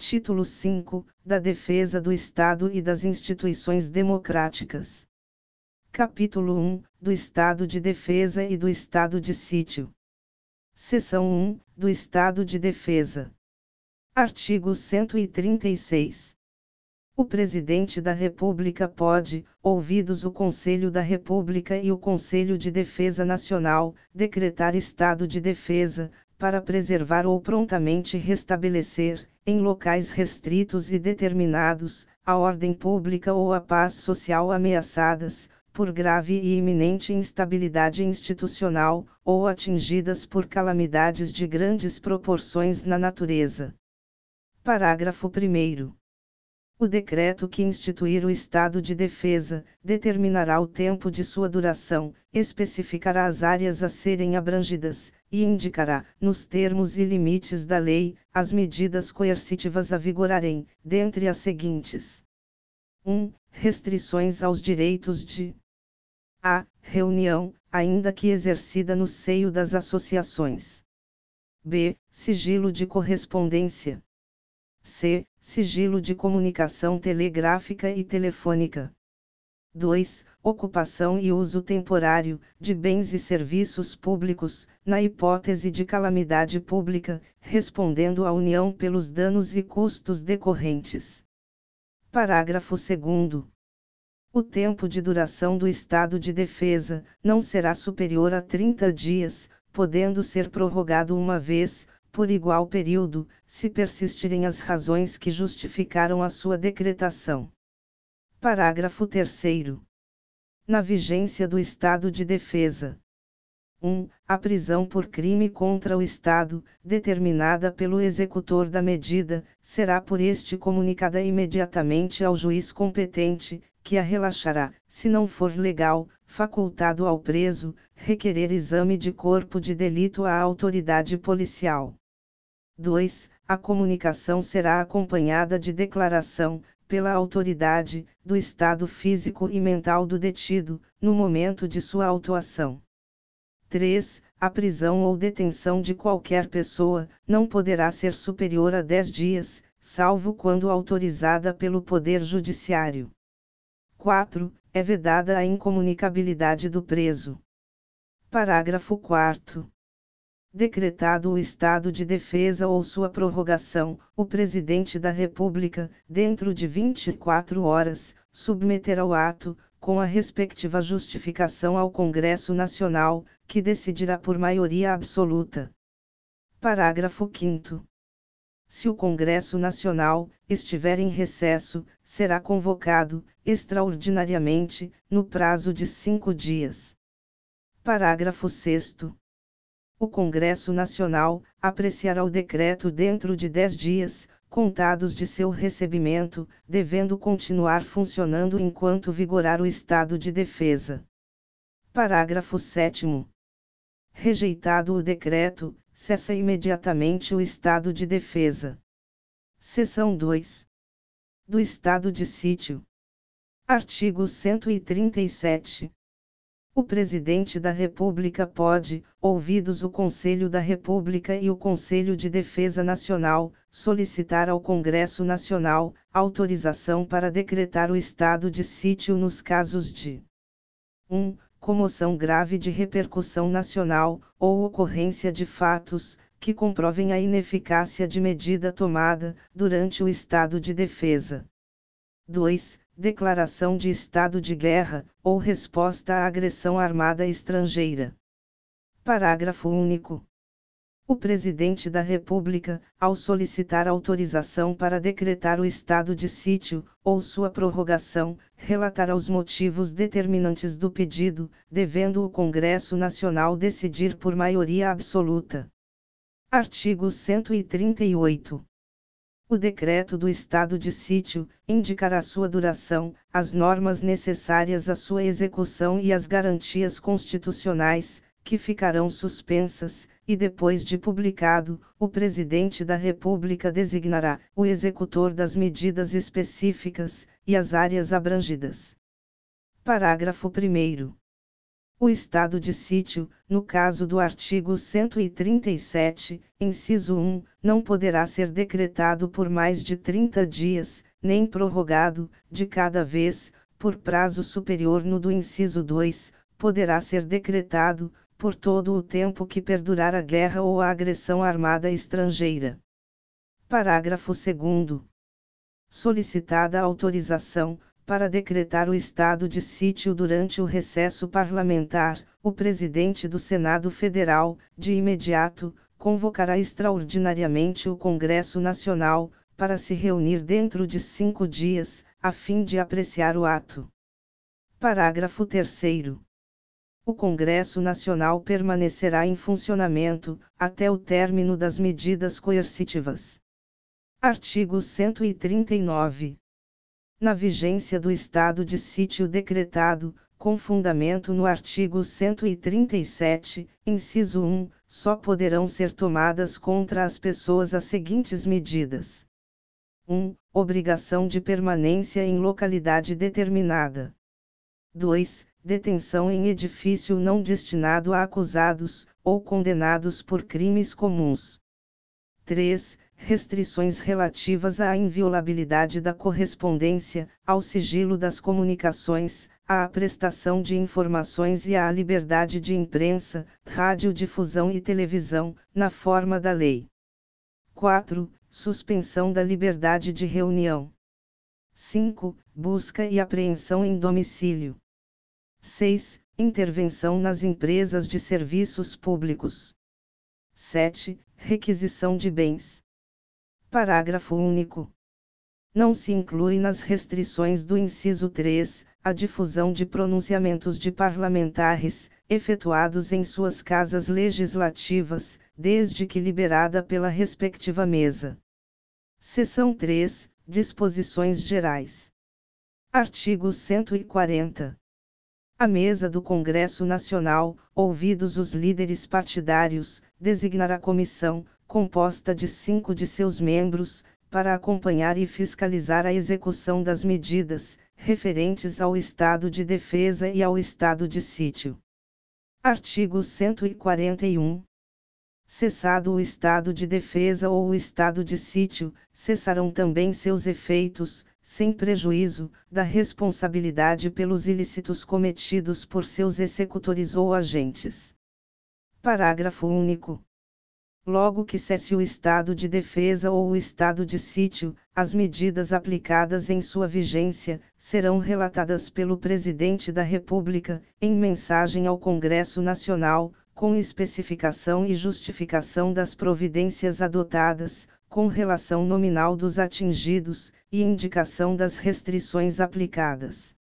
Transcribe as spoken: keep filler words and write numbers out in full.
Título cinco, da Defesa do Estado e das Instituições Democráticas. Capítulo um, do Estado de Defesa e do Estado de Sítio. Seção um, do Estado de Defesa. Artigo cento e trinta e seis. O Presidente da República pode, ouvidos o Conselho da República e o Conselho de Defesa Nacional, decretar estado de defesa, para preservar ou prontamente restabelecer, em locais restritos e determinados, a ordem pública ou a paz social ameaçadas, por grave e iminente instabilidade institucional, ou atingidas por calamidades de grandes proporções na natureza. Parágrafo primeiro. O decreto que instituir o estado de defesa, determinará o tempo de sua duração, especificará as áreas a serem abrangidas, e indicará, nos termos e limites da lei, as medidas coercitivas a vigorarem, dentre as seguintes. um. Restrições aos direitos de a. Reunião, ainda que exercida no seio das associações. b. Sigilo de correspondência. c. Sigilo de comunicação telegráfica e telefônica. dois. Ocupação e uso temporário, de bens e serviços públicos, na hipótese de calamidade pública, respondendo à União pelos danos e custos decorrentes. Parágrafo segundo. O tempo de duração do estado de defesa, não será superior a trinta dias, podendo ser prorrogado uma vez, por igual período, se persistirem as razões que justificaram a sua decretação. Parágrafo terceiro. Na vigência do estado de defesa. um. A prisão por crime contra o Estado, determinada pelo executor da medida, será por este comunicada imediatamente ao juiz competente, que a relaxará, se não for legal, facultado ao preso, requerer exame de corpo de delito à autoridade policial. dois. A comunicação será acompanhada de declaração, pela autoridade, do estado físico e mental do detido, no momento de sua autuação. três. A prisão ou detenção de qualquer pessoa, não poderá ser superior a dez dias, salvo quando autorizada pelo Poder Judiciário. quatro. É vedada a incomunicabilidade do preso. Parágrafo quarto. Decretado o estado de defesa ou sua prorrogação, o Presidente da República, dentro de vinte e quatro horas, submeterá o ato, com a respectiva justificação ao Congresso Nacional, que decidirá por maioria absoluta. Parágrafo quinto. Se o Congresso Nacional estiver em recesso, será convocado, extraordinariamente, no prazo de cinco dias. Parágrafo sexto. O Congresso Nacional apreciará o decreto dentro de dez dias, contados de seu recebimento, devendo continuar funcionando enquanto vigorar o estado de defesa. Parágrafo sétimo. Rejeitado o decreto, cessa imediatamente o estado de defesa. Seção dois. Do estado de sítio. Artigo cento e trinta e sete. O Presidente da República pode, ouvidos o Conselho da República e o Conselho de Defesa Nacional, solicitar ao Congresso Nacional, autorização para decretar o estado de sítio nos casos de um. Comoção grave de repercussão nacional, ou ocorrência de fatos, que comprovem a ineficácia de medida tomada, durante o estado de defesa. dois. Declaração de estado de guerra, ou resposta à agressão armada estrangeira. Parágrafo único. O Presidente da República, ao solicitar autorização para decretar o estado de sítio, ou sua prorrogação, relatará os motivos determinantes do pedido, devendo o Congresso Nacional decidir por maioria absoluta. Artigo cento e trinta e oito. O decreto do estado de sítio indicará sua duração, as normas necessárias à sua execução e as garantias constitucionais, que ficarão suspensas, e depois de publicado, o Presidente da República designará o executor das medidas específicas e as áreas abrangidas. Parágrafo primeiro. O estado de sítio, no caso do artigo cento e trinta e sete, inciso um, não poderá ser decretado por mais de trinta dias, nem prorrogado, de cada vez, por prazo superior no do inciso dois, poderá ser decretado, por todo o tempo que perdurar a guerra ou a agressão armada estrangeira. Parágrafo segundo. Solicitada a autorização, para decretar o estado de sítio durante o recesso parlamentar, o presidente do Senado Federal, de imediato, convocará extraordinariamente o Congresso Nacional, para se reunir dentro de cinco dias, a fim de apreciar o ato. Parágrafo terceiro. O Congresso Nacional permanecerá em funcionamento, até o término das medidas coercitivas. Artigo cento e trinta e nove. Na vigência do estado de sítio decretado, com fundamento no artigo cento e trinta e sete, inciso um, só poderão ser tomadas contra as pessoas as seguintes medidas: um. Obrigação de permanência em localidade determinada. dois. Detenção em edifício não destinado a acusados, ou condenados por crimes comuns. três. Restrições relativas à inviolabilidade da correspondência, ao sigilo das comunicações, à prestação de informações e à liberdade de imprensa, radiodifusão e televisão, na forma da lei. quatro. Suspensão da liberdade de reunião. cinco. Busca e apreensão em domicílio. seis. Intervenção nas empresas de serviços públicos. sete. Requisição de bens. Parágrafo único. Não se inclui nas restrições do inciso três, a difusão de pronunciamentos de parlamentares, efetuados em suas casas legislativas, desde que liberada pela respectiva mesa. Seção três. Disposições gerais. Artigo cento e quarenta. A mesa do Congresso Nacional, ouvidos os líderes partidários, designará comissão, composta de cinco de seus membros, para acompanhar e fiscalizar a execução das medidas, referentes ao estado de defesa e ao estado de sítio. Artigo cento e quarenta e um. Cessado o estado de defesa ou o estado de sítio, cessarão também seus efeitos, sem prejuízo, da responsabilidade pelos ilícitos cometidos por seus executores ou agentes. Parágrafo único. Logo que cesse o estado de defesa ou o estado de sítio, as medidas aplicadas em sua vigência, serão relatadas pelo Presidente da República, em mensagem ao Congresso Nacional, com especificação e justificação das providências adotadas, com relação nominal dos atingidos, e indicação das restrições aplicadas.